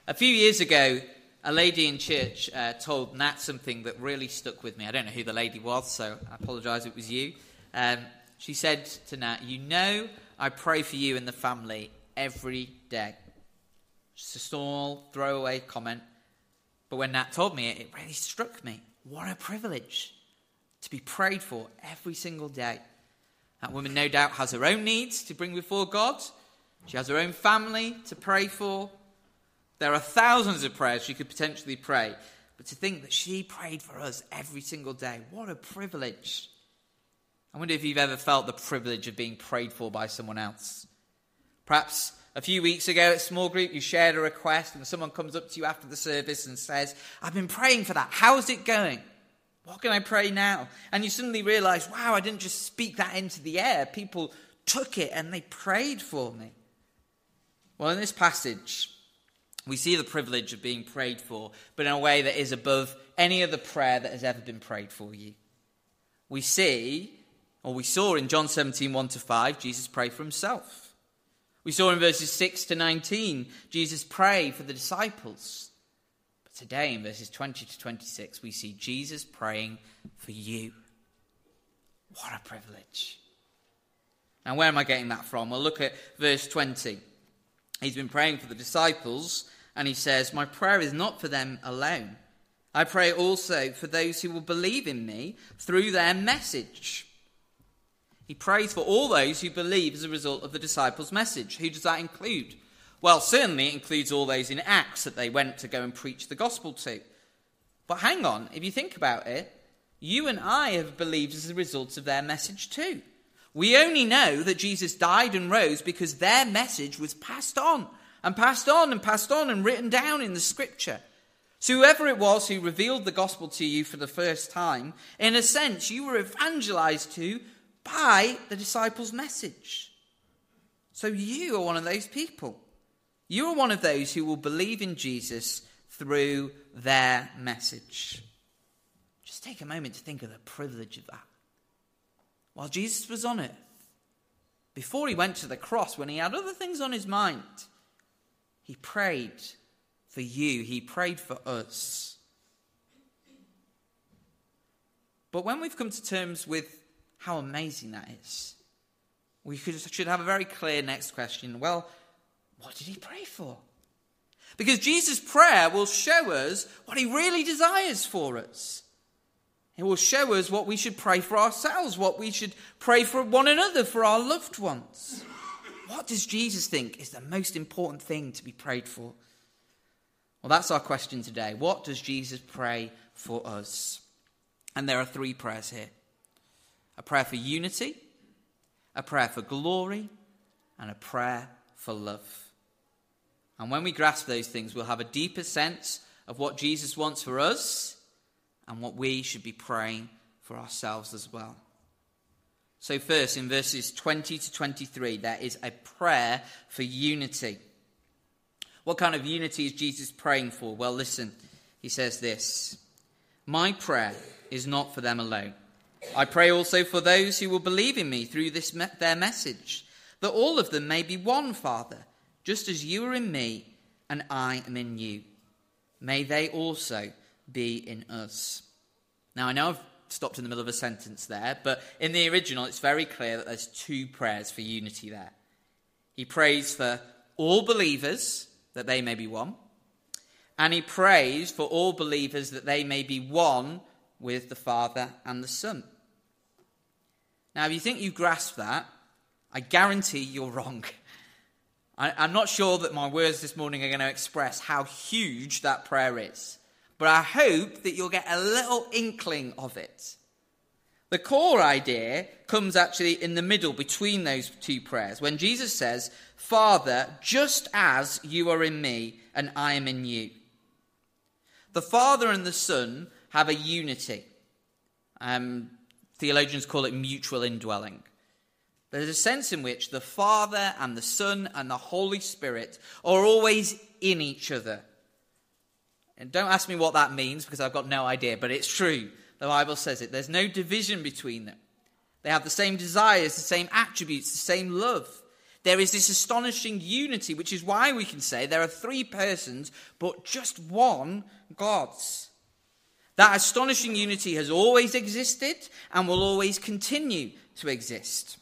A few years ago, a lady in church told Nat something that really stuck with me. I don't know who the lady was, so I apologise if it was you. She said to Nat, "You know, I pray for you and the family every day." Just a small throwaway comment. But when Nat told me it, it really struck me. What a privilege to be prayed for every single day. That woman no doubt has her own needs to bring before God. She has her own family to pray for. There are thousands of prayers she could potentially pray. But to think that she prayed for us every single day, what a privilege. I wonder if you've ever felt the privilege of being prayed for by someone else. Perhaps a few weeks ago at small group, you shared a request and someone comes up to you after the service and says, "I've been praying for that. How's it going? What can I pray now?" And you suddenly realise, wow, I didn't just speak that into the air. People took it and they prayed for me. Well, in this passage, we see the privilege of being prayed for, but in a way that is above any other prayer that has ever been prayed for you. We saw in John 17, 1-5, Jesus pray for himself. We saw in verses 6 to 19, Jesus pray for the disciples. But today in verses 20 to 26, we see Jesus praying for you. What a privilege. Now, where am I getting that from? Well, look at verse 20. He's been praying for the disciples, and he says, "My prayer is not for them alone. I pray also for those who will believe in me through their message." He prays for all those who believe as a result of the disciples' message. Who does that include? Well, certainly it includes all those in Acts that they went to go and preach the gospel to. But hang on, if you think about it, you and I have believed as a result of their message too. We only know that Jesus died and rose because their message was passed on and passed on and passed on and written down in the scripture. So whoever it was who revealed the gospel to you for the first time, in a sense, you were evangelized to by the disciples' message. So you are one of those people. You are one of those who will believe in Jesus through their message. Just take a moment to think of the privilege of that. While Jesus was on earth, before he went to the cross, when he had other things on his mind, he prayed for you. He prayed for us. But when we've come to terms with how amazing that is, we should have a very clear next question. Well, what did he pray for? Because Jesus' prayer will show us what he really desires for us. It will show us what we should pray for ourselves, what we should pray for one another, for our loved ones. What does Jesus think is the most important thing to be prayed for? Well, that's our question today. What does Jesus pray for us? And there are three prayers here. A prayer for unity, a prayer for glory, and a prayer for love. And when we grasp those things, we'll have a deeper sense of what Jesus wants for us and what we should be praying for ourselves as well. So first, in verses 20 to 23, there is a prayer for unity. What kind of unity is Jesus praying for? Well, listen, he says this: "My prayer is not for them alone. I pray also for those who will believe in me through their message, that all of them may be one, Father, just as you are in me and I am in you. May they also be in us." Now, I know I've stopped in the middle of a sentence there, but in the original, it's very clear that there's two prayers for unity there. He prays for all believers that they may be one, and he prays for all believers that they may be one with the Father and the Son. Now, if you think you grasp that, I guarantee you're wrong. I'm not sure that my words this morning are going to express how huge that prayer is, but I hope that you'll get a little inkling of it. The core idea comes actually in the middle between those two prayers, when Jesus says, "Father, just as you are in me and I am in you." The Father and the Son have a unity. Theologians call it mutual indwelling. There's a sense in which the Father and the Son and the Holy Spirit are always in each other. And don't ask me what that means, because I've got no idea, but it's true. The Bible says it. There's no division between them. They have the same desires, the same attributes, the same love. there is this astonishing unity, which is why we can say there are three persons, but just one God. That astonishing unity has always existed and will always continue to exist.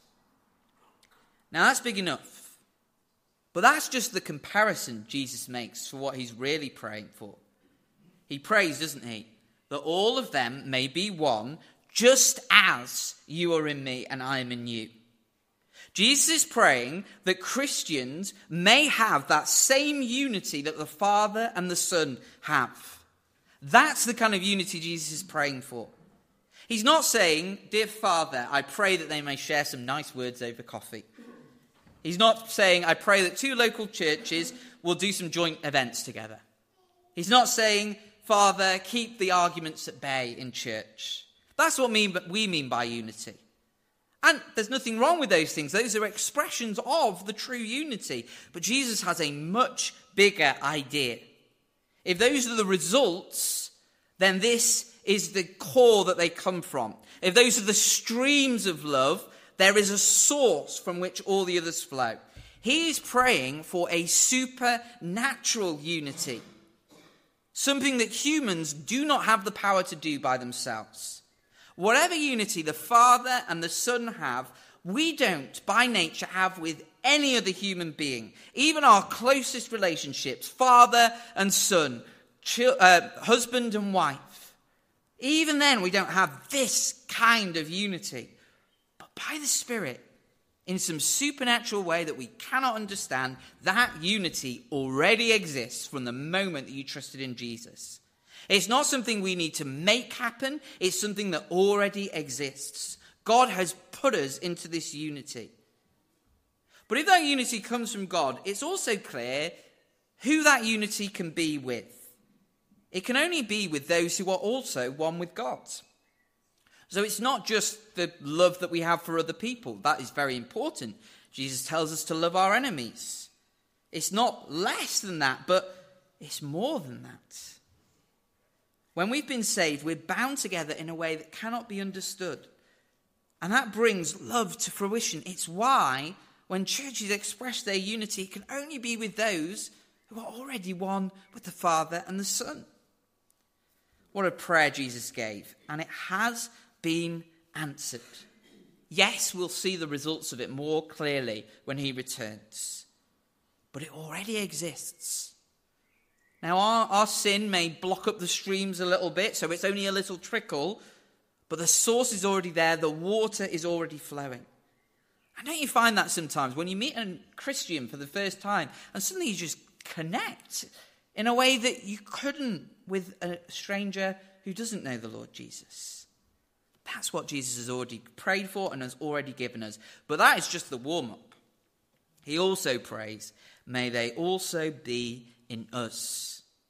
Now that's big enough. But that's just the comparison Jesus makes for what he's really praying for. He prays, doesn't he, that all of them may be one, just as you are in me and I am in you. Jesus is praying that Christians may have that same unity that the Father and the Son have. That's the kind of unity Jesus is praying for. He's not saying, dear Father, I pray that they may share some nice words over coffee. He's not saying, I pray that two local churches will do some joint events together. He's not saying, Father, keep the arguments at bay in church. That's what we mean by unity. And there's nothing wrong with those things. Those are expressions of the true unity. But Jesus has a much bigger idea. If those are the results, then this is the core that they come from. If those are the streams of love, there is a source from which all the others flow. He is praying for a supernatural unity. Something that humans do not have the power to do by themselves. Whatever unity the Father and the Son have, we don't, by nature, have with any other human being. Even our closest relationships, father and son, husband and wife. Even then, we don't have this kind of unity. But by the Spirit, in some supernatural way that we cannot understand, that unity already exists from the moment that you trusted in Jesus. It's not something we need to make happen. It's something that already exists. God has put us into this unity. But if that unity comes from God, it's also clear who that unity can be with. It can only be with those who are also one with God. So it's not just the love that we have for other people. That is very important. Jesus tells us to love our enemies. It's not less than that, but it's more than that. When we've been saved, we're bound together in a way that cannot be understood. And that brings love to fruition. It's why when churches express their unity, it can only be with those who are already one with the Father and the Son. What a prayer Jesus gave. And it has been answered. Yes, we'll see the results of it more clearly when he returns. But it already exists. Now, our sin may block up the streams a little bit, so it's only a little trickle, but the source is already there, the water is already flowing. And don't you find that sometimes when you meet a Christian for the first time, and suddenly you just connect in a way that you couldn't with a stranger who doesn't know the Lord Jesus? That's what Jesus has already prayed for and has already given us. But that is just the warm-up. He also prays, may they also be in us.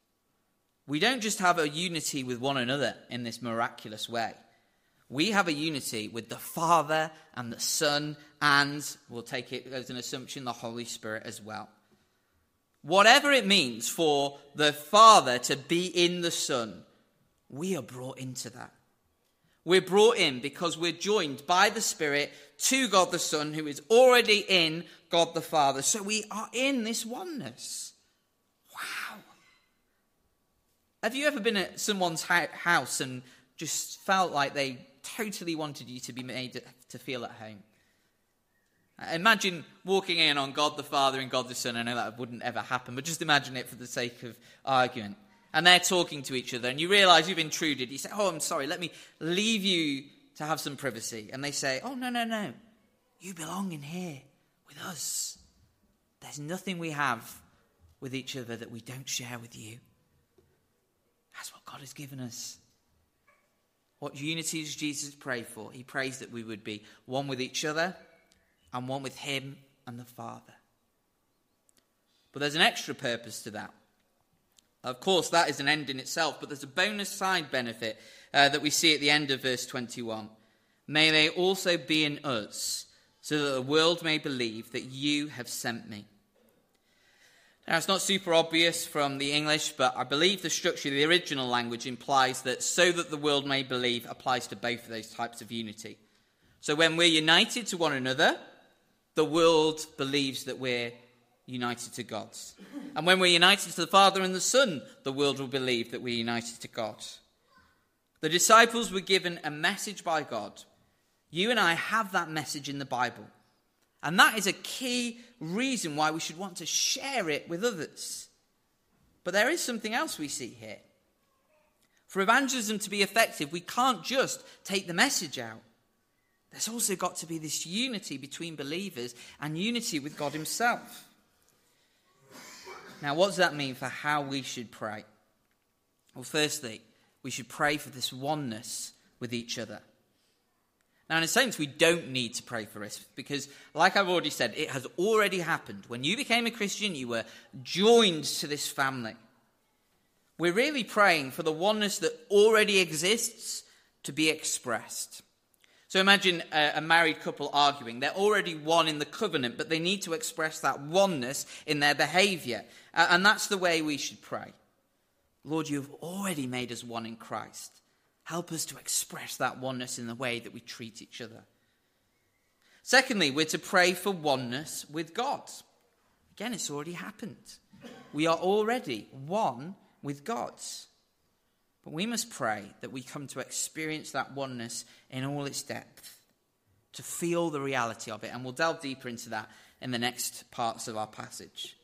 We don't just have a unity with one another in this miraculous way. We have a unity with the Father and the Son and, we'll take it as an assumption, the Holy Spirit as well. Whatever it means for the Father to be in the Son, we are brought into that. We're brought in because we're joined by the Spirit to God the Son, who is already in God the Father. So we are in this oneness. Wow. Have you ever been at someone's house and just felt like they totally wanted you to be made to feel at home? Imagine walking in on God the Father and God the Son. I know that wouldn't ever happen, but just imagine it for the sake of argument. And they're talking to each other, and you realise you've intruded. You say, oh, I'm sorry, let me leave you to have some privacy. And they say, oh, no. You belong in here with us. There's nothing we have with each other that we don't share with you. That's what God has given us. What unity does Jesus pray for? He prays that we would be one with each other and one with him and the Father. But there's an extra purpose to that. Of course, that is an end in itself, but there's a bonus side benefit that we see at the end of verse 21. May they also be in us, so that the world may believe that you have sent me. Now, it's not super obvious from the English, but I believe the structure of the original language implies that so that the world may believe applies to both of those types of unity. So when we're united to one another, the world believes that we're united to God. And when we're united to the Father and the Son, the world will believe that we're united to God. The disciples were given a message by God. You and I have that message in the Bible. And that is a key reason why we should want to share it with others. But there is something else we see here. For evangelism to be effective, we can't just take the message out. There's also got to be this unity between believers and unity with God himself. Now, what does that mean for how we should pray? Well, firstly, we should pray for this oneness with each other. Now, in a sense, we don't need to pray for this because, like I've already said, it has already happened. When you became a Christian, you were joined to this family. We're really praying for the oneness that already exists to be expressed. So imagine a married couple arguing. They're already one in the covenant, but they need to express that oneness in their behaviour. And that's the way we should pray. Lord, you have already made us one in Christ. Help us to express that oneness in the way that we treat each other. Secondly, we're to pray for oneness with God. Again, it's already happened. We are already one with God. But we must pray that we come to experience that oneness in all its depth, to feel the reality of it. And we'll delve deeper into that in the next parts of our passage.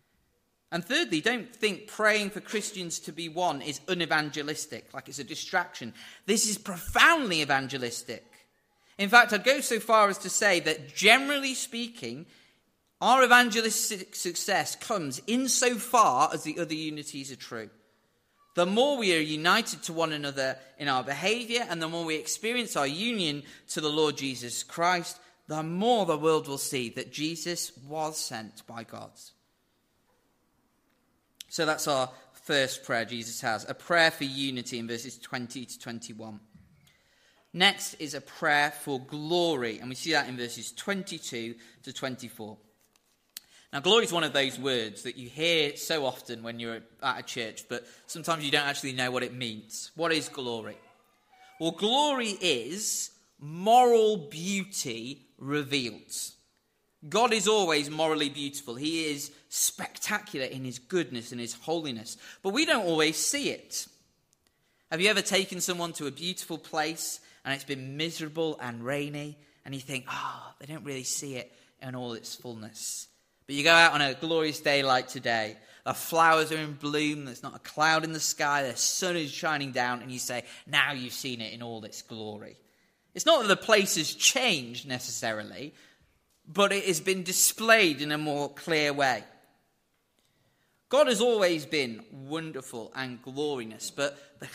And thirdly, don't think praying for Christians to be one is unevangelistic, like it's a distraction. This is profoundly evangelistic. In fact, I'd go so far as to say that generally speaking, our evangelistic success comes insofar as the other unities are true. The more we are united to one another in our behaviour and the more we experience our union to the Lord Jesus Christ, the more the world will see that Jesus was sent by God. So that's our first prayer Jesus has, a prayer for unity in verses 20 to 21. Next is a prayer for glory, and we see that in verses 22 to 24. Now, glory is one of those words that you hear so often when you're at a church, but sometimes you don't actually know what it means. What is glory? Well, glory is moral beauty revealed. God is always morally beautiful. He is spectacular in his goodness and his holiness, but we don't always see it. Have you ever taken someone to a beautiful place and it's been miserable and rainy and you think, they don't really see it in all its fullness? But you go out on a glorious day like today, the flowers are in bloom, there's not a cloud in the sky, the sun is shining down, and you say, now you've seen it in all its glory. It's not that the place has changed necessarily, but it has been displayed in a more clear way. God has always been wonderful and glorious, but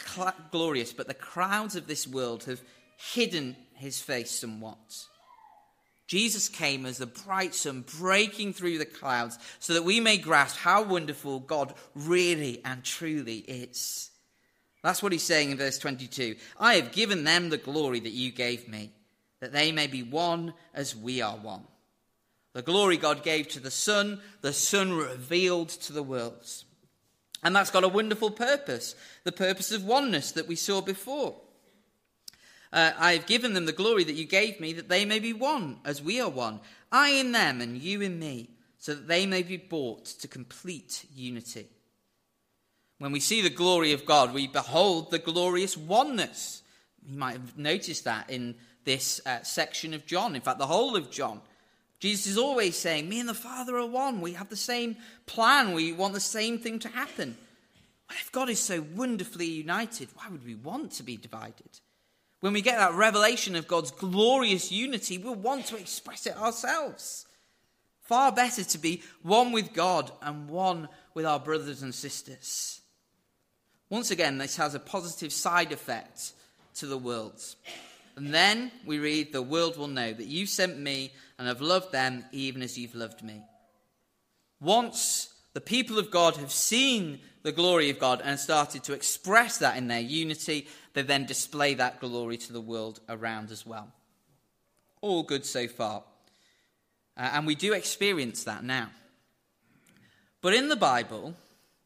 the crowds of this world have hidden his face somewhat. Jesus came as the bright sun breaking through the clouds so that we may grasp how wonderful God really and truly is. That's what he's saying in verse 22. I have given them the glory that you gave me, that they may be one as we are one. The glory God gave to the Son revealed to the world. And that's got a wonderful purpose, the purpose of oneness that we saw before. I have given them the glory that you gave me, that they may be one, as we are one. I in them and you in me, so that they may be brought to complete unity. When we see the glory of God, we behold the glorious oneness. You might have noticed that in this section of John. In fact, the whole of John. Jesus is always saying, me and the Father are one. We have the same plan. We want the same thing to happen. Well, if God is so wonderfully united, why would we want to be divided? When we get that revelation of God's glorious unity, we'll want to express it ourselves. Far better to be one with God and one with our brothers and sisters. Once again, this has a positive side effect to the world. And then we read, the world will know that you sent me and have loved them even as you've loved me. Once the people of God have seen the glory of God and started to express that in their unity, they then display that glory to the world around as well. All good so far. And we do experience that now. But in the Bible,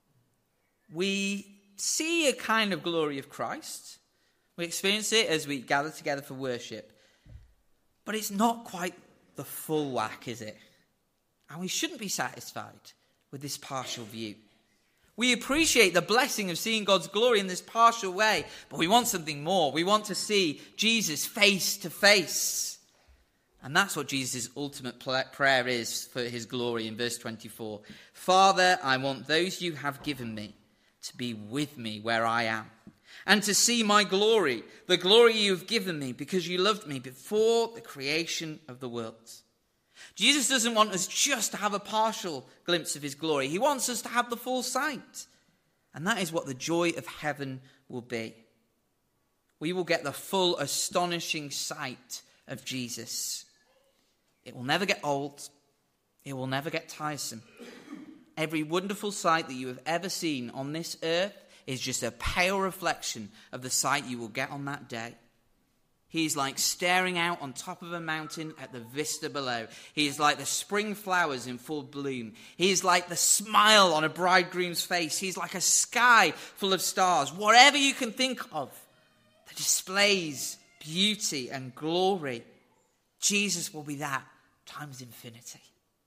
we see a kind of glory of Christ. We experience it as we gather together for worship. But it's not quite the full whack, is it? And we shouldn't be satisfied with this partial view. We appreciate the blessing of seeing God's glory in this partial way, but we want something more. We want to see Jesus face to face. And that's what Jesus' ultimate prayer is for his glory in verse 24. Father, I want those you have given me to be with me where I am, and to see my glory, the glory you have given me because you loved me before the creation of the world. Jesus doesn't want us just to have a partial glimpse of his glory. He wants us to have the full sight. And that is what the joy of heaven will be. We will get the full, astonishing sight of Jesus. It will never get old. It will never get tiresome. Every wonderful sight that you have ever seen on this earth is just a pale reflection of the sight you will get on that day. He is like staring out on top of a mountain at the vista below. He is like the spring flowers in full bloom. He is like the smile on a bridegroom's face. He is like a sky full of stars. Whatever you can think of that displays beauty and glory, Jesus will be that times infinity.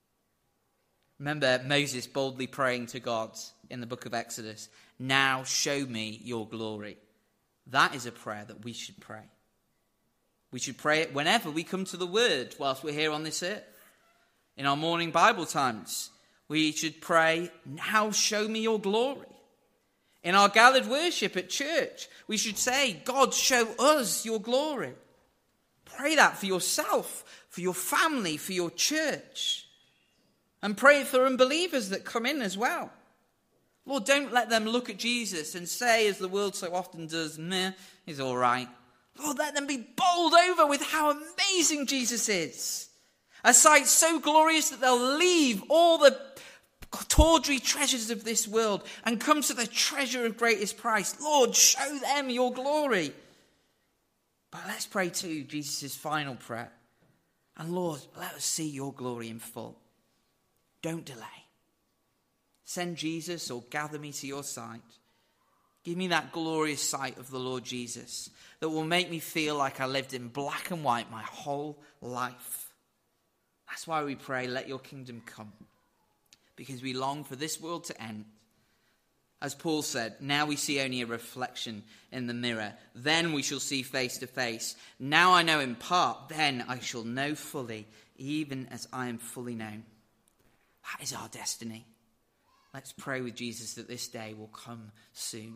Remember Moses boldly praying to God in the book of Exodus, "Now show me your glory." That is a prayer that we should pray. We should pray it whenever we come to the word whilst we're here on this earth. In our morning Bible times, we should pray, "Now show me your glory." In our gathered worship at church, we should say, "God, show us your glory." Pray that for yourself, for your family, for your church. And pray for unbelievers that come in as well. Lord, don't let them look at Jesus and say, as the world so often does, "Meh, he's all right." Lord, let them be bowled over with how amazing Jesus is. A sight so glorious that they'll leave all the tawdry treasures of this world and come to the treasure of greatest price. Lord, show them your glory. But let's pray too, Jesus' final prayer. And Lord, let us see your glory in full. Don't delay. Send Jesus or gather me to your side. Give me that glorious sight of the Lord Jesus that will make me feel like I lived in black and white my whole life. That's why we pray, let your kingdom come. Because we long for this world to end. As Paul said, now we see only a reflection in the mirror. Then we shall see face to face. Now I know in part, then I shall know fully, even as I am fully known. That is our destiny. Let's pray with Jesus that this day will come soon.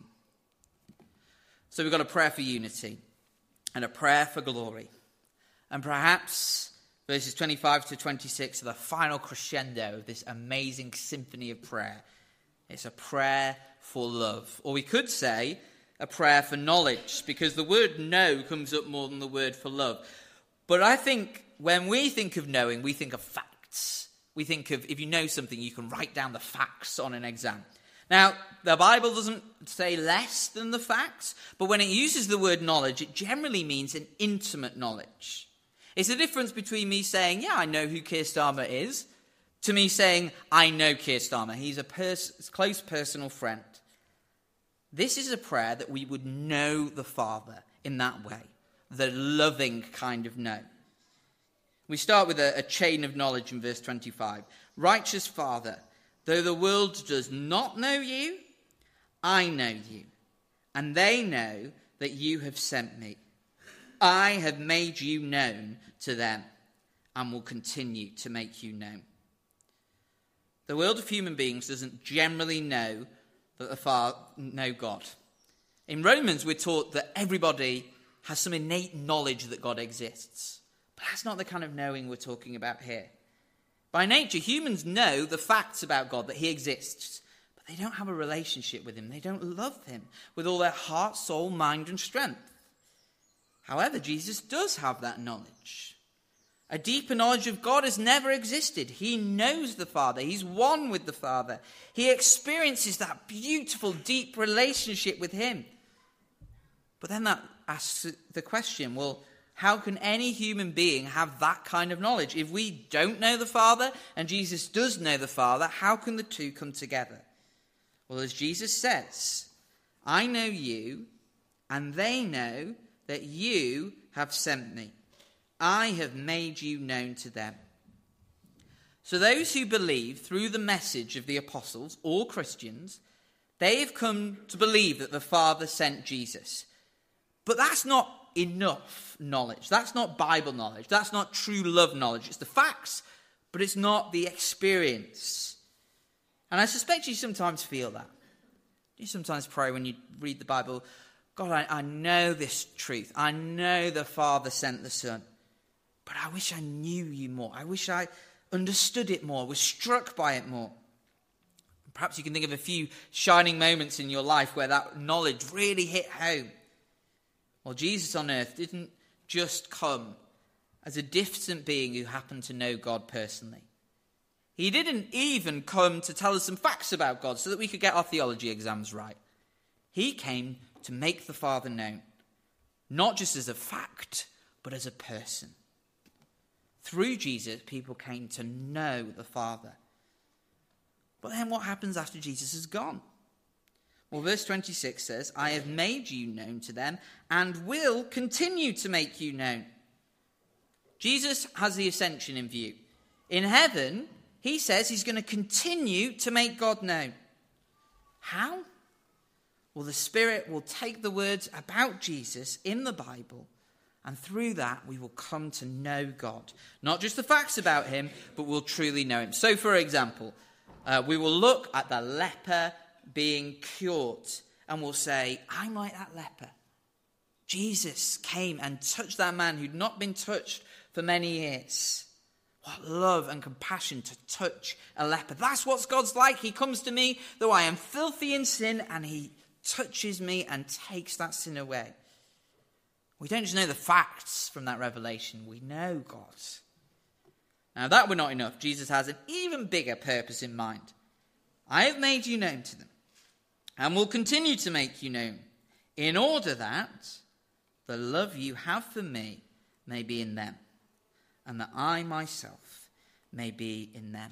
So we've got a prayer for unity and a prayer for glory. And perhaps verses 25 to 26 are the final crescendo of this amazing symphony of prayer. It's a prayer for love. Or we could say a prayer for knowledge, because the word know comes up more than the word for love. But I think when we think of knowing, we think of facts. We think of, if you know something, you can write down the facts on an exam. Now, the Bible doesn't say less than the facts, but when it uses the word knowledge, it generally means an intimate knowledge. It's the difference between me saying, yeah, I know who Keir Starmer is, to me saying, I know Keir Starmer. He's a close personal friend. This is a prayer that we would know the Father in that way, the loving kind of know. We start with a chain of knowledge in verse 25. Righteous Father, though the world does not know you, I know you, and they know that you have sent me. I have made you known to them and will continue to make you known. The world of human beings doesn't generally know that the Father know God. In Romans, we're taught that everybody has some innate knowledge that God exists. But that's not the kind of knowing we're talking about here. By nature, humans know the facts about God, that he exists, but they don't have a relationship with him. They don't love him with all their heart, soul, mind, and strength. However, Jesus does have that knowledge. A deeper knowledge of God has never existed. He knows the Father. He's one with the Father. He experiences that beautiful, deep relationship with him. But then that asks the question, well, how can any human being have that kind of knowledge? If we don't know the Father and Jesus does know the Father, how can the two come together? Well, as Jesus says, I know you, and they know that you have sent me. I have made you known to them. So those who believe through the message of the apostles, all Christians, they have come to believe that the Father sent Jesus. But that's not enough knowledge. That's not Bible knowledge. That's not true love knowledge. It's the facts, but it's not the experience. And I suspect you sometimes feel that. You sometimes pray when you read the Bible, God, I know this truth. I know the Father sent the Son. But I wish I knew you more. I wish I understood it more, was struck by it more. Perhaps you can think of a few shining moments in your life where that knowledge really hit home. Well, Jesus on earth didn't just come as a distant being who happened to know God personally. He didn't even come to tell us some facts about God so that we could get our theology exams right. He came to make the Father known, not just as a fact, but as a person. Through Jesus, people came to know the Father. But then what happens after Jesus is gone? Well, verse 26 says, I have made you known to them and will continue to make you known. Jesus has the ascension in view. In heaven, he says he's going to continue to make God known. How? Well, the Spirit will take the words about Jesus in the Bible, and through that we will come to know God. Not just the facts about him, but we'll truly know him. So, for example, we will look at the leper being cured, and we'll say, I'm like that leper. Jesus came and touched that man who'd not been touched for many years. What love and compassion to touch a leper. That's what God's like. He comes to me, though I am filthy in sin, and he touches me and takes that sin away. We don't just know the facts from that revelation. We know God. Now, if that were not enough, Jesus has an even bigger purpose in mind. I have made you known to them, and will continue to make you known, in order that the love you have for me may be in them, and that I myself may be in them.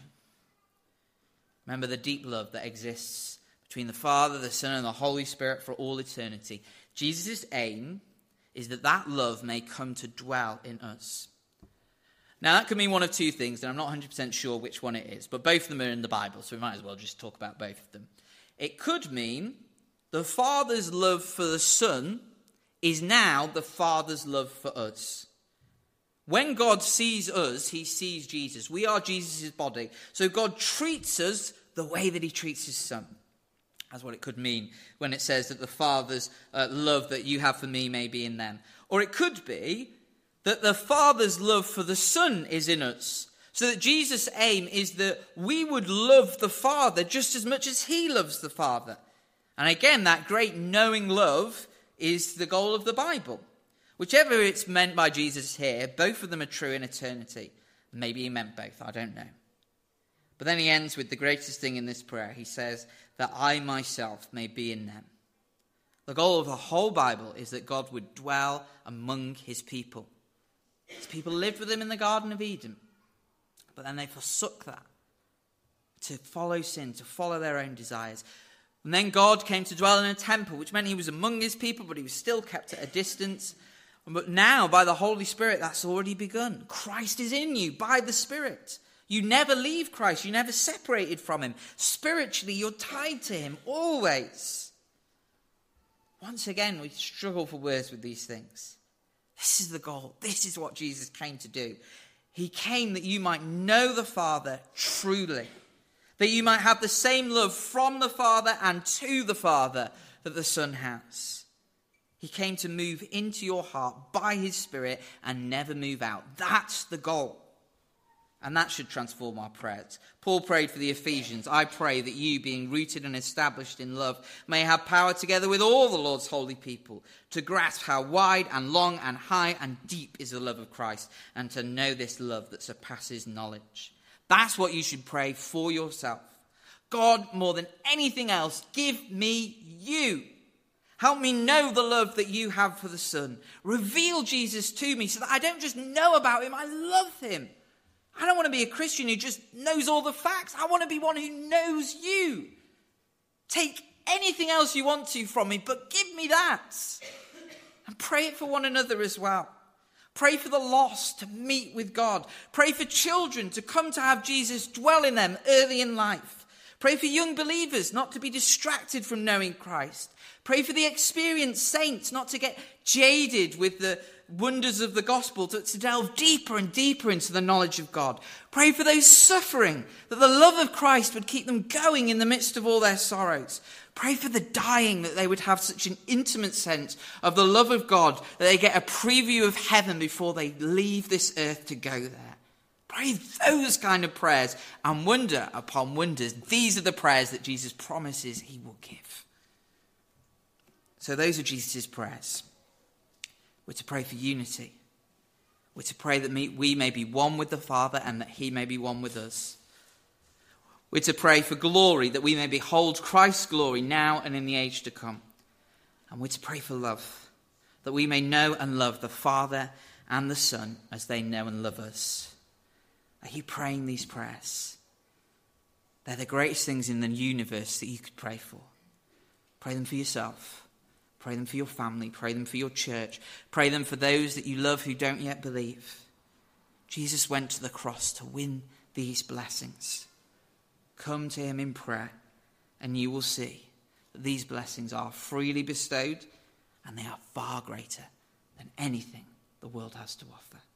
Remember the deep love that exists between the Father, the Son, and the Holy Spirit for all eternity. Jesus' aim is that that love may come to dwell in us. Now, that could mean one of two things, and I'm not 100% sure which one it is, but both of them are in the Bible, so we might as well just talk about both of them. It could mean the Father's love for the Son is now the Father's love for us. When God sees us, he sees Jesus. We are Jesus' body. So God treats us the way that he treats his Son. That's what it could mean when it says that the Father's love that you have for me may be in them. Or it could be that the Father's love for the Son is in us. So that Jesus' aim is that we would love the Father just as much as he loves the Father. And again, that great knowing love is the goal of the Bible. Whichever it's meant by Jesus here, both of them are true in eternity. Maybe he meant both, I don't know. But then he ends with the greatest thing in this prayer. He says, that I myself may be in them. The goal of the whole Bible is that God would dwell among his people. His people lived with him in the Garden of Eden. But then they forsook that to follow sin, to follow their own desires. And then God came to dwell in a temple, which meant he was among his people, but he was still kept at a distance. But now, by the Holy Spirit, that's already begun. Christ is in you by the Spirit. You never leave Christ. You're never separated from him. Spiritually, you're tied to him always. Once again, we struggle for words with these things. This is the goal. This is what Jesus came to do. He came that you might know the Father truly. That you might have the same love from the Father and to the Father that the Son has. He came to move into your heart by his Spirit and never move out. That's the goal. And that should transform our prayers. Paul prayed for the Ephesians. I pray that you, being rooted and established in love, may have power together with all the Lord's holy people to grasp how wide and long and high and deep is the love of Christ, and to know this love that surpasses knowledge. That's what you should pray for yourself. God, more than anything else, give me you. Help me know the love that you have for the Son. Reveal Jesus to me so that I don't just know about him, I love him. I don't want to be a Christian who just knows all the facts. I want to be one who knows you. Take anything else you want to from me, but give me that. And pray it for one another as well. Pray for the lost to meet with God. Pray for children to come to have Jesus dwell in them early in life. Pray for young believers not to be distracted from knowing Christ. Pray for the experienced saints not to get jaded with the wonders of the gospel, to delve deeper and deeper into the knowledge of God. Pray for those suffering, that the love of Christ would keep them going in the midst of all their sorrows. Pray for the dying, that they would have such an intimate sense of the love of God that they get a preview of heaven before they leave this earth to go there. Pray those kind of prayers, and wonder upon wonders. These are the prayers that Jesus promises he will give. So those are Jesus' prayers. We're to pray for unity. We're to pray that we may be one with the Father and that he may be one with us. We're to pray for glory, that we may behold Christ's glory now and in the age to come. And we're to pray for love, that we may know and love the Father and the Son as they know and love us. Are you praying these prayers? They're the greatest things in the universe that you could pray for. Pray them for yourself. Pray them for your family. Pray them for your church. Pray them for those that you love who don't yet believe. Jesus went to the cross to win these blessings. Come to him in prayer, and you will see that these blessings are freely bestowed, and they are far greater than anything the world has to offer.